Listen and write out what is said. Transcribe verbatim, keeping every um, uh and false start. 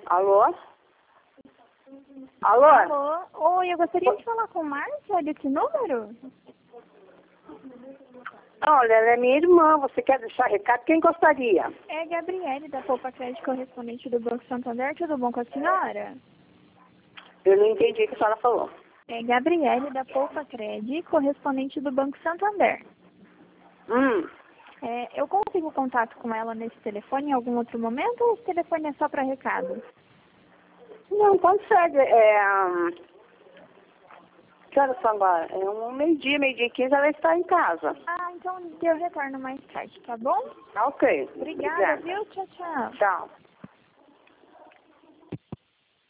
Alô? Alô? Alô? Oi, eu gostaria de falar com Márcia desse número? Olha, ela é minha irmã. Você quer deixar recado? Quem gostaria? É Gabriele, da Poupa Crédito, correspondente do Banco Santander. Tudo bom com a senhora? Eu não entendi o que a senhora falou. É Gabriele, da Poupa Crédito, correspondente do Banco Santander. Hum. É, eu consigo contato com ela nesse telefone em algum outro momento ou esse telefone é só para recado? Não, consegue. É... hum, Que horas são agora? É um meio-dia, meio-dia e quinze, ela está em casa. Ah, então eu retorno mais tarde, tá bom? Ah, ok. Obrigada, viu? Tchau, tchau. Tchau.